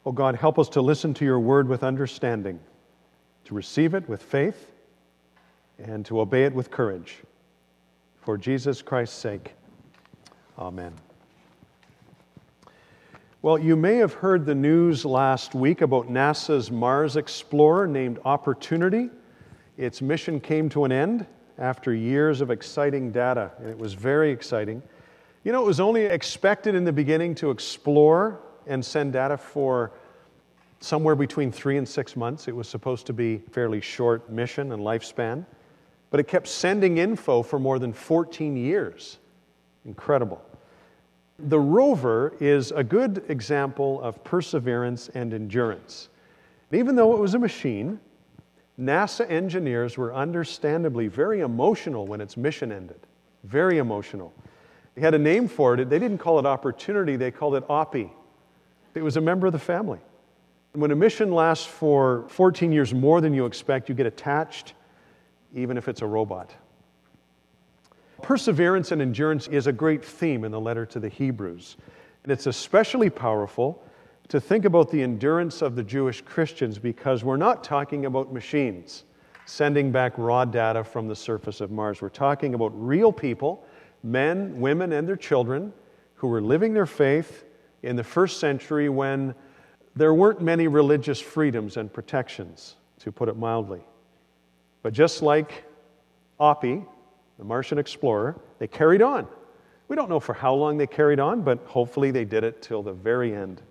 Oh God, help us to listen to your word with understanding, to receive it with faith, and to obey it with courage. For Jesus Christ's sake, amen. Well, you may have heard the news last week about NASA's Mars Explorer named Opportunity. Its mission came to an end after years of exciting data, and it was very exciting. You know, it was only expected in the beginning to explore and send data for somewhere between 3 and 6 months. It was supposed to be a fairly short mission and lifespan, but it kept sending info for more than 14 years. Incredible. The rover is a good example of perseverance and endurance. Even though it was a machine, NASA engineers were understandably very emotional when its mission ended. Very emotional. They had a name for it. They didn't call it Opportunity, they called it Oppie. It was a member of the family. When a mission lasts for 14 years more than you expect, you get attached, even if it's a robot. Perseverance and endurance is a great theme in the letter to the Hebrews. And it's especially powerful to think about the endurance of the Jewish Christians because we're not talking about machines sending back raw data from the surface of Mars. We're talking about real people, men, women, and their children who were living their faith in the first century when there weren't many religious freedoms and protections, to put it mildly. But just like Oppie, the Martian explorer, they carried on. We don't know for how long they carried on, but hopefully they did it till the very end.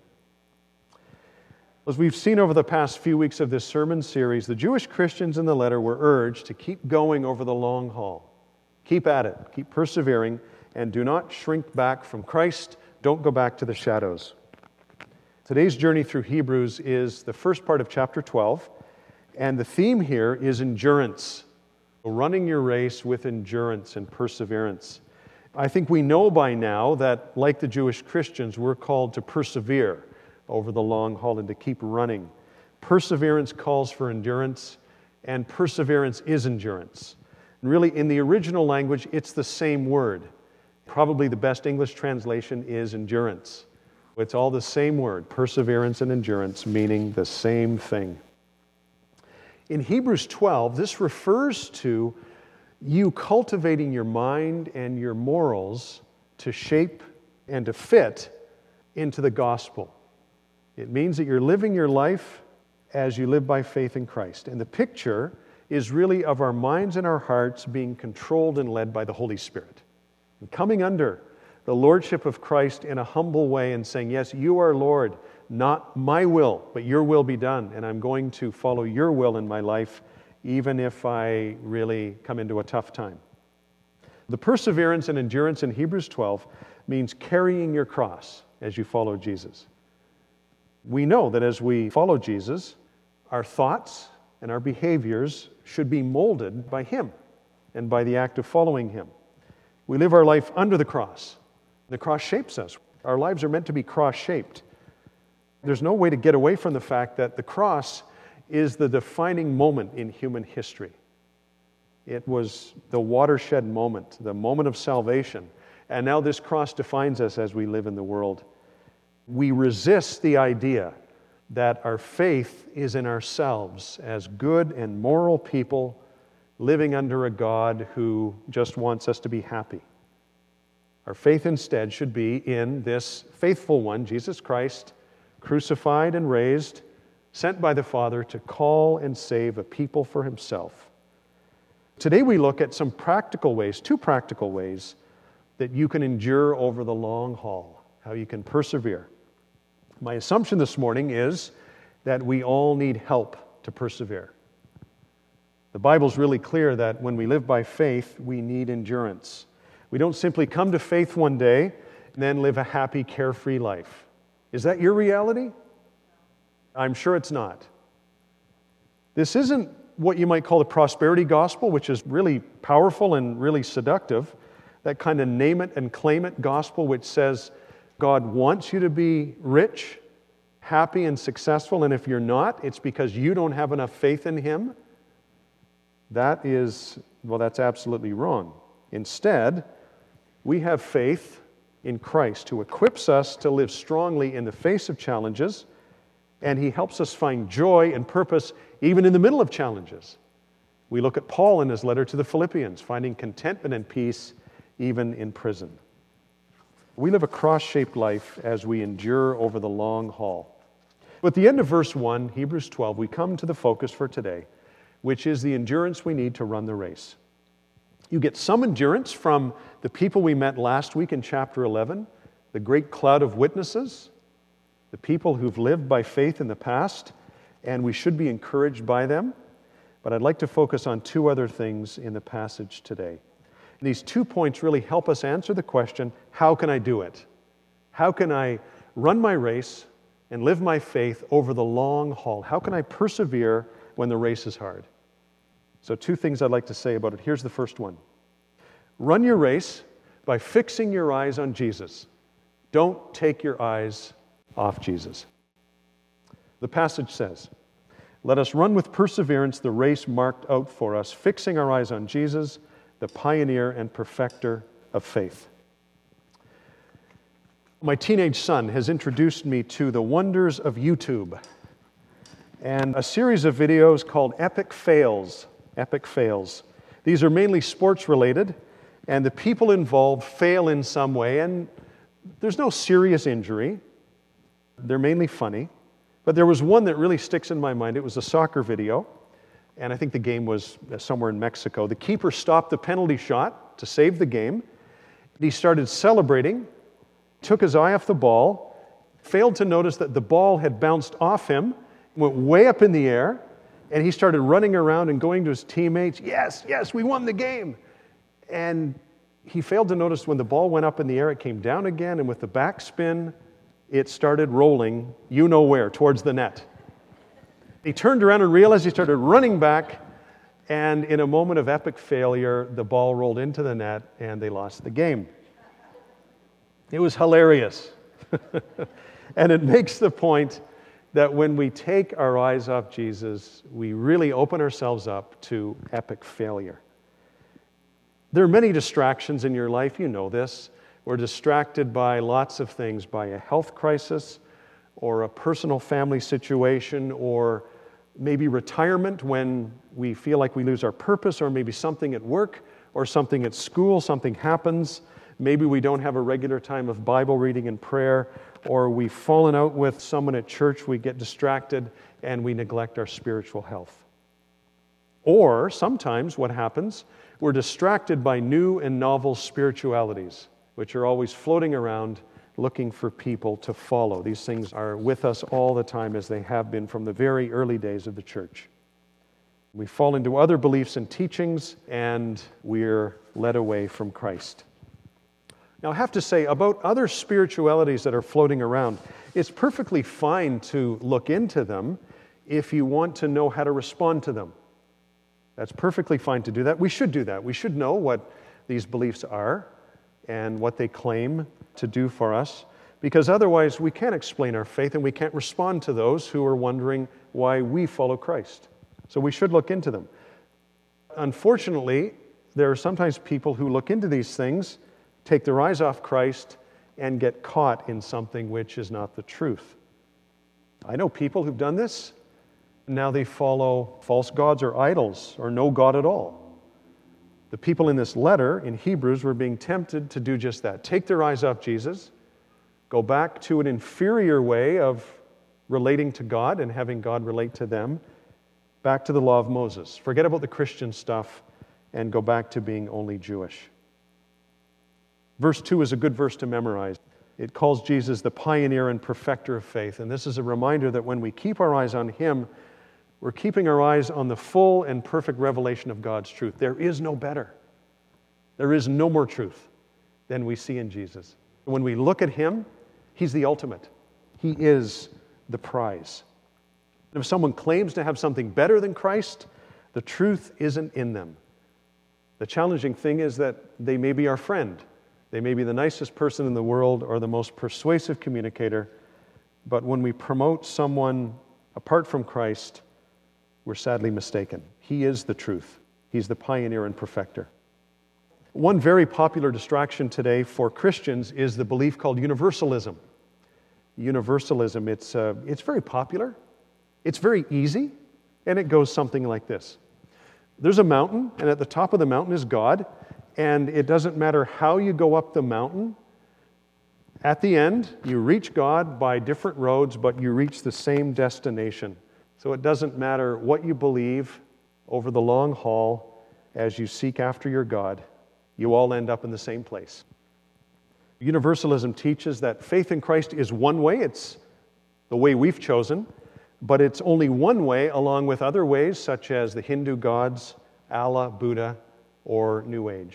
As we've seen over the past few weeks of this sermon series, the Jewish Christians in the letter were urged to keep going over the long haul. Keep at it, keep persevering, and do not shrink back from Christ. Don't go back to the shadows. Today's journey through Hebrews is the first part of chapter 12, and the theme here is endurance. Running your race with endurance and perseverance. I think we know by now that, like the Jewish Christians, we're called to persevere over the long haul and to keep running. Perseverance calls for endurance, and perseverance is endurance. And really, in the original language, it's the same word. Probably the best English translation is endurance. It's all the same word, perseverance and endurance, meaning the same thing. In Hebrews 12, this refers to you cultivating your mind and your morals to shape and to fit into the gospel. It means that you're living your life as you live by faith in Christ. And the picture is really of our minds and our hearts being controlled and led by the Holy Spirit. And coming under the lordship of Christ in a humble way and saying, yes, you are Lord. Not my will, but your will be done. And I'm going to follow your will in my life, even if I really come into a tough time. The perseverance and endurance in Hebrews 12 means carrying your cross as you follow Jesus. We know that as we follow Jesus, our thoughts and our behaviors should be molded by Him and by the act of following Him. We live our life under the cross. The cross shapes us. Our lives are meant to be cross-shaped. There's no way to get away from the fact that the cross is the defining moment in human history. It was the watershed moment, the moment of salvation. And now this cross defines us as we live in the world. We resist the idea that our faith is in ourselves as good and moral people living under a God who just wants us to be happy. Our faith instead should be in this faithful one, Jesus Christ, crucified and raised, sent by the Father to call and save a people for Himself. Today we look at some practical ways, 2 practical ways, that you can endure over the long haul, how you can persevere. My assumption this morning is that we all need help to persevere. The Bible's really clear that when we live by faith, we need endurance. We don't simply come to faith one day and then live a happy, carefree life. Is that your reality? I'm sure it's not. This isn't what you might call the prosperity gospel, which is really powerful and really seductive. That kind of name it and claim it gospel, which says God wants you to be rich, happy, and successful, and if you're not, it's because you don't have enough faith in Him. That's absolutely wrong. Instead, we have faith in Christ, who equips us to live strongly in the face of challenges and He helps us find joy and purpose even in the middle of challenges. We look at Paul in his letter to the Philippians, finding contentment and peace even in prison. We live a cross-shaped life as we endure over the long haul. At the end of verse 1, Hebrews 12, we come to the focus for today, which is the endurance we need to run the race. You get some endurance from the people we met last week in chapter 11, the great cloud of witnesses, the people who've lived by faith in the past, and we should be encouraged by them. But I'd like to focus on two other things in the passage today. And these 2 points really help us answer the question, how can I do it? How can I run my race and live my faith over the long haul? How can I persevere when the race is hard? So 2 things I'd like to say about it. Here's the first one. Run your race by fixing your eyes on Jesus. Don't take your eyes off Jesus. The passage says, "Let us run with perseverance the race marked out for us, fixing our eyes on Jesus, the pioneer and perfecter of faith." My teenage son has introduced me to the wonders of YouTube and a series of videos called Epic Fails. Epic Fails. These are mainly sports related, and the people involved fail in some way, and there's no serious injury. They're mainly funny. But there was one that really sticks in my mind. It was a soccer video, and I think the game was somewhere in Mexico. The keeper stopped the penalty shot to save the game. He started celebrating, took his eye off the ball, failed to notice that the ball had bounced off him, went way up in the air, and he started running around and going to his teammates, yes, we won the game. And he failed to notice when the ball went up in the air, it came down again, and with the backspin, it started rolling, you know where, towards the net. He turned around and realized he started running back, and in a moment of epic failure, the ball rolled into the net, and they lost the game. It was hilarious. And it makes the point that when we take our eyes off Jesus, we really open ourselves up to epic failure. There are many distractions in your life, you know this. We're distracted by lots of things, by a health crisis or a personal family situation or maybe retirement when we feel like we lose our purpose, or maybe something at work or something at school, something happens. Maybe we don't have a regular time of Bible reading and prayer, or we've fallen out with someone at church, we get distracted and we neglect our spiritual health. Or sometimes what happens, we're distracted by new and novel spiritualities, which are always floating around looking for people to follow. These things are with us all the time, as they have been from the very early days of the church. We fall into other beliefs and teachings, and we're led away from Christ. Now, I have to say, about other spiritualities that are floating around, it's perfectly fine to look into them if you want to know how to respond to them. That's perfectly fine to do that. We should do that. We should know what these beliefs are and what they claim to do for us, because otherwise we can't explain our faith and we can't respond to those who are wondering why we follow Christ. So we should look into them. Unfortunately, there are sometimes people who look into these things, take their eyes off Christ, and get caught in something which is not the truth. I know people who've done this. Now they follow false gods or idols or no God at all. The people in this letter in Hebrews were being tempted to do just that. Take their eyes off Jesus, go back to an inferior way of relating to God and having God relate to them, back to the law of Moses. Forget about the Christian stuff and go back to being only Jewish. Verse 2 is a good verse to memorize. It calls Jesus the pioneer and perfecter of faith. And this is a reminder that when we keep our eyes on Him, we're keeping our eyes on the full and perfect revelation of God's truth. There is no better. There is no more truth than we see in Jesus. When we look at Him, He's the ultimate. He is the prize. And if someone claims to have something better than Christ, the truth isn't in them. The challenging thing is that they may be our friend. They may be the nicest person in the world or the most persuasive communicator, but when we promote someone apart from Christ, we're sadly mistaken. He is the truth. He's the pioneer and perfecter. One very popular distraction today for Christians is the belief called universalism. universalism. It's very popular, it's very easy, and it goes something like this. There's a mountain, and at the top of the mountain is God, and it doesn't matter how you go up the mountain. At the end, you reach God by different roads, but you reach the same destination. So it doesn't matter what you believe over the long haul as you seek after your God, you all end up in the same place. Universalism teaches that faith in Christ is one way, it's the way we've chosen, but it's only one way along with other ways such as the Hindu gods, Allah, Buddha, or New Age.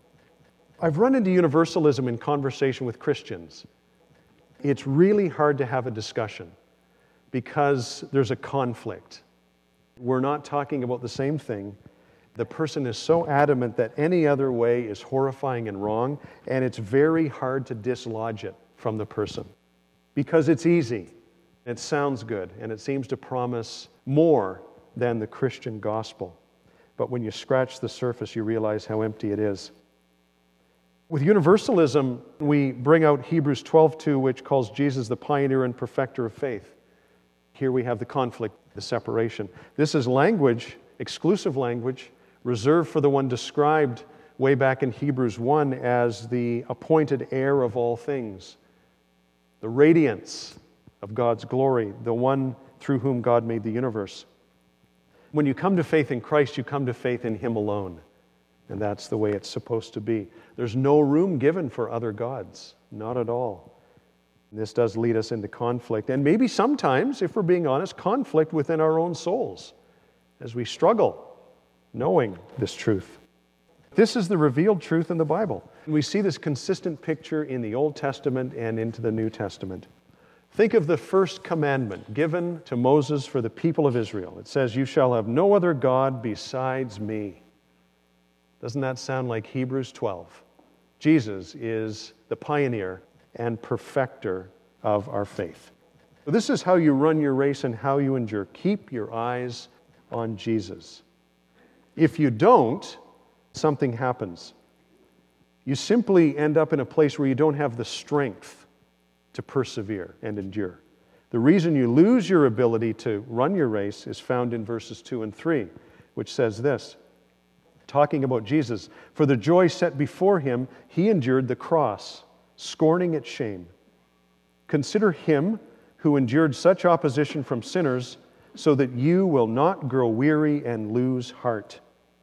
I've run into universalism in conversation with Christians. It's really hard to have a discussion because there's a conflict. We're not talking about the same thing. The person is so adamant that any other way is horrifying and wrong, and it's very hard to dislodge it from the person because it's easy, it sounds good, and it seems to promise more than the Christian gospel. But when you scratch the surface, you realize how empty it is. With universalism, we bring out Hebrews 12:2, which calls Jesus the pioneer and perfecter of faith. Here we have the conflict, the separation. This is language, exclusive language, reserved for the one described way back in Hebrews 1 as the appointed heir of all things, the radiance of God's glory, the one through whom God made the universe. When you come to faith in Christ, you come to faith in Him alone. And that's the way it's supposed to be. There's no room given for other gods, not at all. And this does lead us into conflict, and maybe sometimes, if we're being honest, conflict within our own souls as we struggle knowing this truth. This is the revealed truth in the Bible. And we see this consistent picture in the Old Testament and into the New Testament. Think of the first commandment given to Moses for the people of Israel. It says, "You shall have no other God besides me." Doesn't that sound like Hebrews 12? Jesus is the pioneer and perfecter of our faith. So this is how you run your race and how you endure. Keep your eyes on Jesus. If you don't, something happens. You simply end up in a place where you don't have the strength to persevere and endure. The reason you lose your ability to run your race is found in verses 2 and 3, which says this, talking about Jesus, "For the joy set before Him, He endured the cross, scorning its shame. Consider Him who endured such opposition from sinners, so that you will not grow weary and lose heart."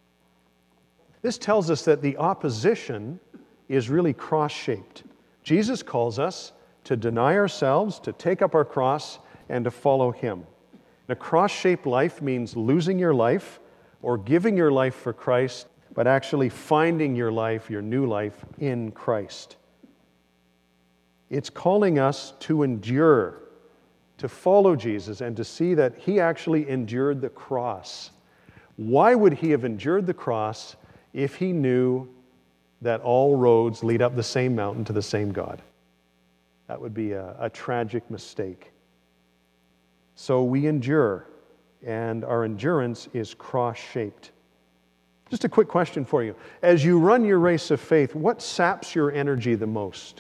This tells us that the opposition is really cross-shaped. Jesus calls us to deny ourselves, to take up our cross, and to follow Him. A cross-shaped life means losing your life or giving your life for Christ, but actually finding your life, your new life, in Christ. It's calling us to endure, to follow Jesus, and to see that He actually endured the cross. Why would He have endured the cross if He knew that all roads lead up the same mountain to the same God? That would be a tragic mistake. So we endure, and our endurance is cross-shaped. Just a quick question for you. As you run your race of faith, what saps your energy the most?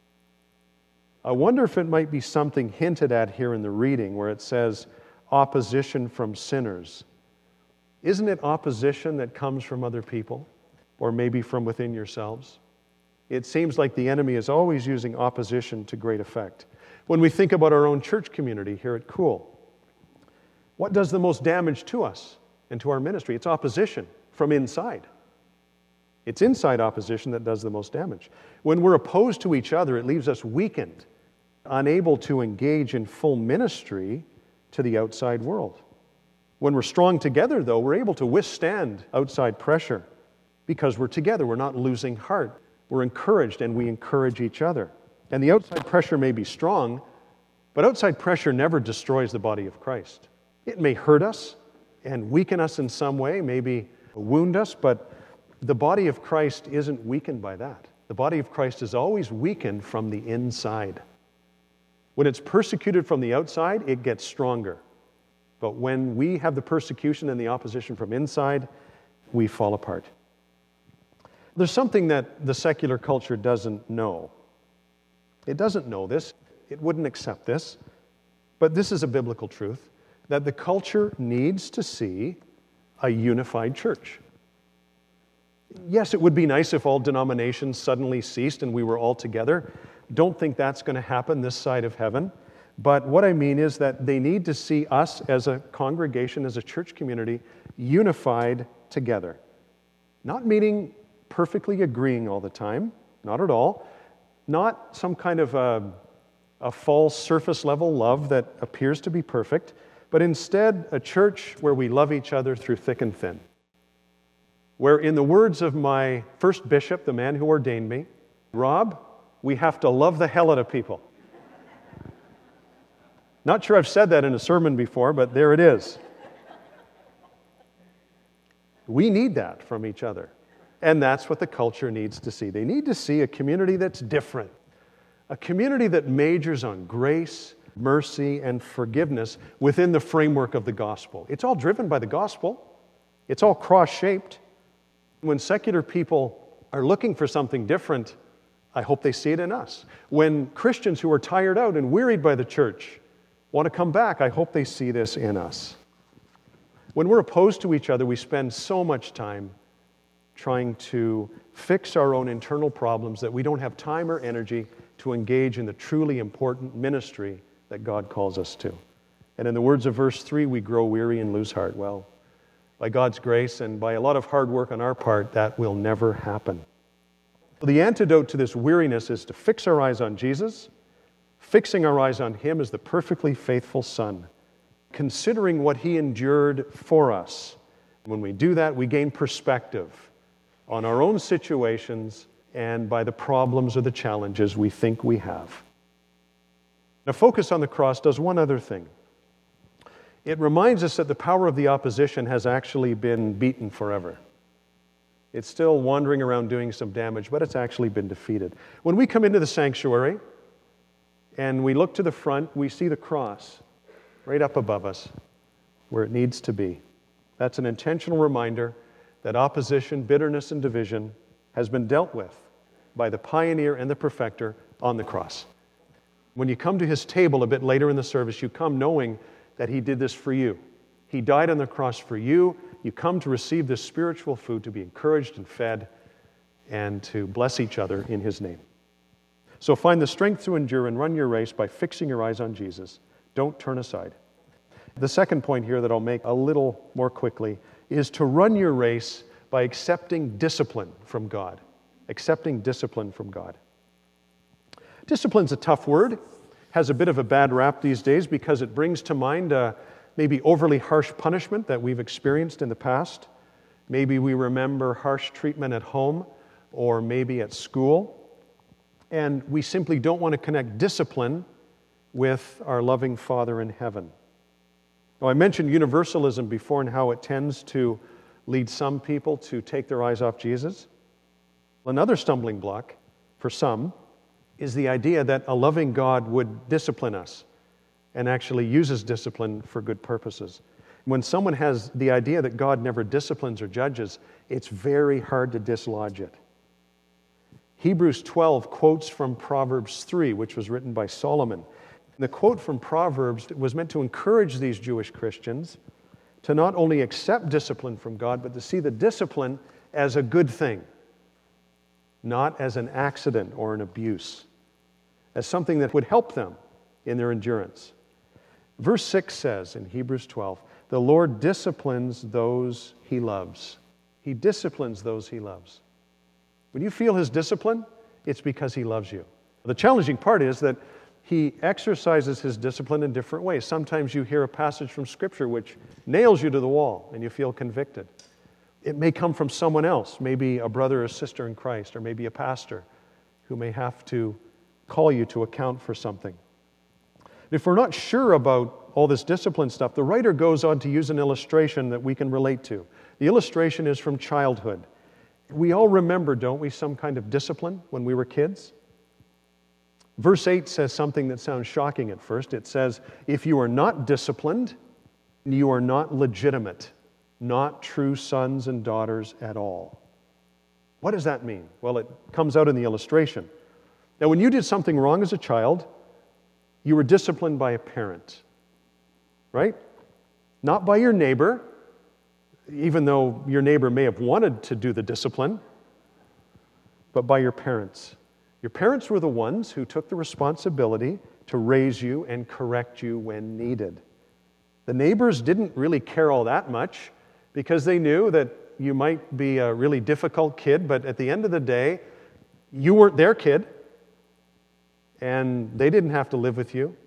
I wonder if it might be something hinted at here in the reading where it says, opposition from sinners. Isn't it opposition that comes from other people, or maybe from within yourselves? It seems like the enemy is always using opposition to great effect. When we think about our own church community here at Cool, what does the most damage to us and to our ministry? It's opposition from inside. It's inside opposition that does the most damage. When we're opposed to each other, it leaves us weakened, unable to engage in full ministry to the outside world. When we're strong together, though, we're able to withstand outside pressure because we're together. We're not losing heart. We're encouraged, and we encourage each other. And the outside pressure may be strong, but outside pressure never destroys the body of Christ. It may hurt us and weaken us in some way, maybe wound us, but the body of Christ isn't weakened by that. The body of Christ is always weakened from the inside. When it's persecuted from the outside, it gets stronger. But when we have the persecution and the opposition from inside, we fall apart. There's something that the secular culture doesn't know. It doesn't know this. It wouldn't accept this. But this is a biblical truth, that the culture needs to see a unified church. Yes, it would be nice if all denominations suddenly ceased and we were all together. Don't think that's going to happen this side of heaven. But what I mean is that they need to see us as a congregation, as a church community, unified together. Not meaning perfectly agreeing all the time, not at all. Not some kind of a false surface level love that appears to be perfect, but instead a church where we love each other through thick and thin. Where, in the words of my first bishop, the man who ordained me, Rob, we have to love the hell out of people. Not sure I've said that in a sermon before, but there it is. We need that from each other. And that's what the culture needs to see. They need to see a community that's different. A community that majors on grace, mercy, and forgiveness within the framework of the gospel. It's all driven by the gospel. It's all cross-shaped. When secular people are looking for something different, I hope they see it in us. When Christians who are tired out and wearied by the church want to come back, I hope they see this in us. When we're opposed to each other, we spend so much time trying to fix our own internal problems that we don't have time or energy to engage in the truly important ministry that God calls us to. And in the words of verse 3, we grow weary and lose heart. Well, by God's grace and by a lot of hard work on our part, that will never happen. The antidote to this weariness is to fix our eyes on Jesus, fixing our eyes on Him as the perfectly faithful Son, considering what He endured for us. When we do that, we gain perspective on our own situations and by the problems or the challenges we think we have. Now, focus on the cross does one other thing. It reminds us that the power of the opposition has actually been beaten forever. It's still wandering around doing some damage, but it's actually been defeated. When we come into the sanctuary and we look to the front, we see the cross right up above us where it needs to be. That's an intentional reminder that opposition, bitterness, and division has been dealt with by the pioneer and the perfecter on the cross. When you come to His table a bit later in the service, you come knowing that He did this for you. He died on the cross for you. You come to receive this spiritual food, to be encouraged and fed, and to bless each other in His name. So find the strength to endure and run your race by fixing your eyes on Jesus. Don't turn aside. The second point here that I'll make a little more quickly is to run your race by accepting discipline from God. Accepting discipline from God. Discipline's a tough word. Has a bit of a bad rap these days because it brings to mind maybe overly harsh punishment that we've experienced in the past. Maybe we remember harsh treatment at home or maybe at school. And we simply don't want to connect discipline with our loving Father in heaven. Now, I mentioned universalism before and how it tends to lead some people to take their eyes off Jesus. Another stumbling block for some is the idea that a loving God would discipline us and actually uses discipline for good purposes. When someone has the idea that God never disciplines or judges, it's very hard to dislodge it. Hebrews 12 quotes from Proverbs 3, which was written by Solomon. The quote from Proverbs was meant to encourage these Jewish Christians to not only accept discipline from God, but to see the discipline as a good thing, not as an accident or an abuse, as something that would help them in their endurance. Verse 6 says in Hebrews 12, the Lord disciplines those He loves. He disciplines those He loves. When you feel His discipline, it's because He loves you. The challenging part is that He exercises His discipline in different ways. Sometimes you hear a passage from Scripture which nails you to the wall and you feel convicted. It may come from someone else, maybe a brother or sister in Christ, or maybe a pastor who may have to call you to account for something. If we're not sure about all this discipline stuff, the writer goes on to use an illustration that we can relate to. The illustration is from childhood. We all remember, don't we, some kind of discipline when we were kids? Verse 8 says something that sounds shocking at first. It says, if you are not disciplined, you are not legitimate, not true sons and daughters at all. What does that mean? Well, it comes out in the illustration. Now, when you did something wrong as a child, You were disciplined by a parent, right? Not by your neighbor, even though your neighbor may have wanted to do the discipline, but by your parents. Your parents were the ones who took the responsibility to raise you and correct you when needed. The neighbors didn't really care all that much because they knew that you might be a really difficult kid, but at the end of the day, you weren't their kid, and they didn't have to live with you,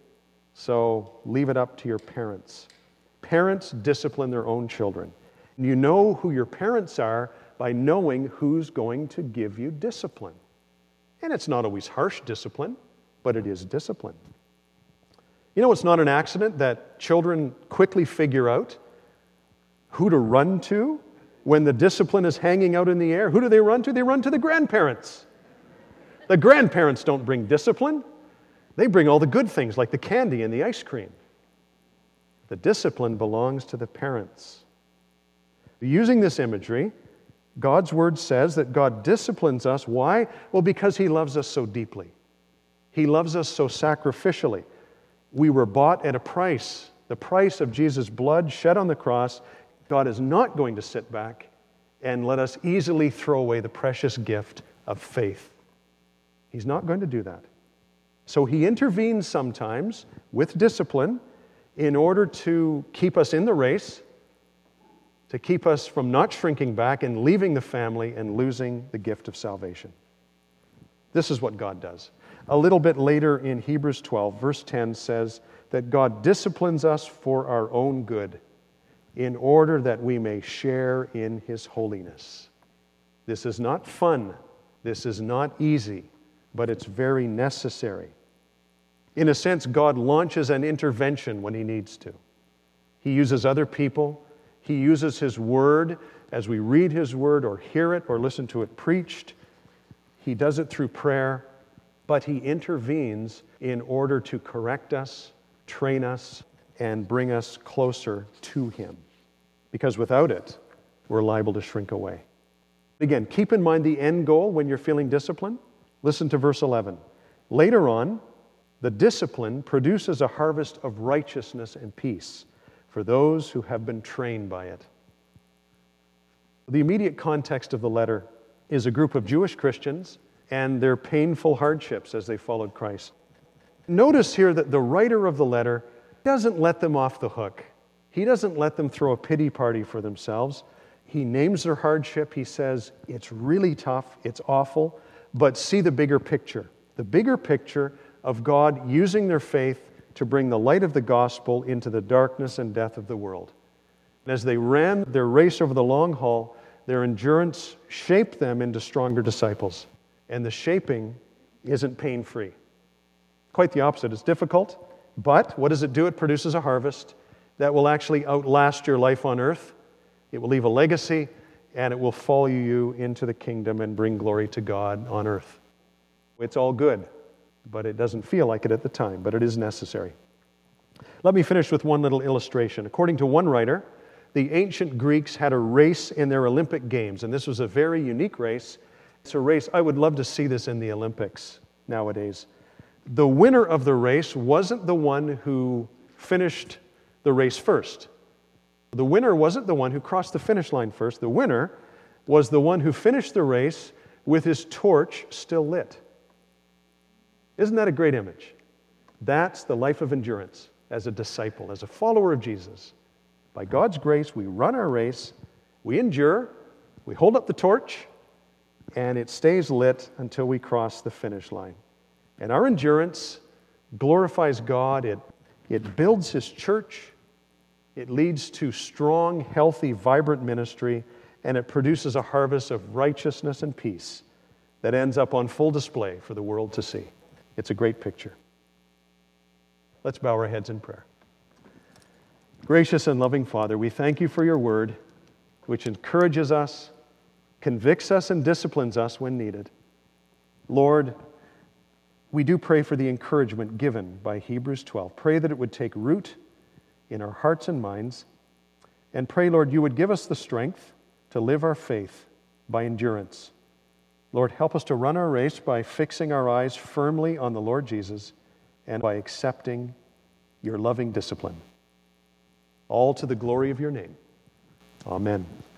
so leave it up to your parents. Parents discipline their own children. You know who your parents are by knowing who's going to give you discipline. And it's not always harsh discipline, but it is discipline. You know, it's not an accident that children quickly figure out who to run to when the discipline is hanging out in the air. Who do they run to? They run to the grandparents. The grandparents don't bring discipline. They bring all the good things like the candy and the ice cream. The discipline belongs to the parents. Using this imagery, God's Word says that God disciplines us. Why? Well, because He loves us so deeply. He loves us so sacrificially. We were bought at a price, the price of Jesus' blood shed on the cross. God is not going to sit back and let us easily throw away the precious gift of faith. He's not going to do that. So He intervenes sometimes with discipline in order to keep us in the race, to keep us from not shrinking back and leaving the family and losing the gift of salvation. This is what God does. A little bit later in Hebrews 12, verse 10 says that God disciplines us for our own good in order that we may share in His holiness. This is not fun. This is not easy, but it's very necessary. In a sense, God launches an intervention when He needs to. He uses other people. He uses His Word as we read His Word or hear it or listen to it preached. He does it through prayer, but He intervenes in order to correct us, train us, and bring us closer to Him. Because without it, we're liable to shrink away. Again, keep in mind the end goal when you're feeling discipline. Listen to verse 11. Later on, the discipline produces a harvest of righteousness and peace for those who have been trained by it. The immediate context of the letter is a group of Jewish Christians and their painful hardships as they followed Christ. Notice here that the writer of the letter doesn't let them off the hook. He doesn't let them throw a pity party for themselves. He names their hardship. He says, it's really tough, it's awful, but see the bigger picture. The bigger picture of God using their faith to bring the light of the gospel into the darkness and death of the world. And as they ran their race over the long haul, their endurance shaped them into stronger disciples. And the shaping isn't pain-free. Quite the opposite. It's difficult, but what does it do? It produces a harvest that will actually outlast your life on earth. It will leave a legacy, and it will follow you into the kingdom and bring glory to God on earth. It's all good, but it doesn't feel like it at the time, but it is necessary. Let me finish with one little illustration. According to one writer, the ancient Greeks had a race in their Olympic Games, and this was a very unique race. It's a race, I would love to see this in the Olympics nowadays. The winner of the race wasn't the one who finished the race first. The winner wasn't the one who crossed the finish line first. The winner was the one who finished the race with his torch still lit. Isn't that a great image? That's the life of endurance as a disciple, as a follower of Jesus. By God's grace, we run our race, we endure, we hold up the torch, and it stays lit until we cross the finish line. And our endurance glorifies God. It builds His church. It leads to strong, healthy, vibrant ministry, and it produces a harvest of righteousness and peace that ends up on full display for the world to see. It's a great picture. Let's bow our heads in prayer. Gracious and loving Father, we thank You for Your word, which encourages us, convicts us, and disciplines us when needed. Lord, we do pray for the encouragement given by Hebrews 12. Pray that it would take root in our hearts and minds, and pray, Lord, You would give us the strength to live our faith by endurance. Lord, help us to run our race by fixing our eyes firmly on the Lord Jesus and by accepting your loving discipline. All to the glory of your name. Amen.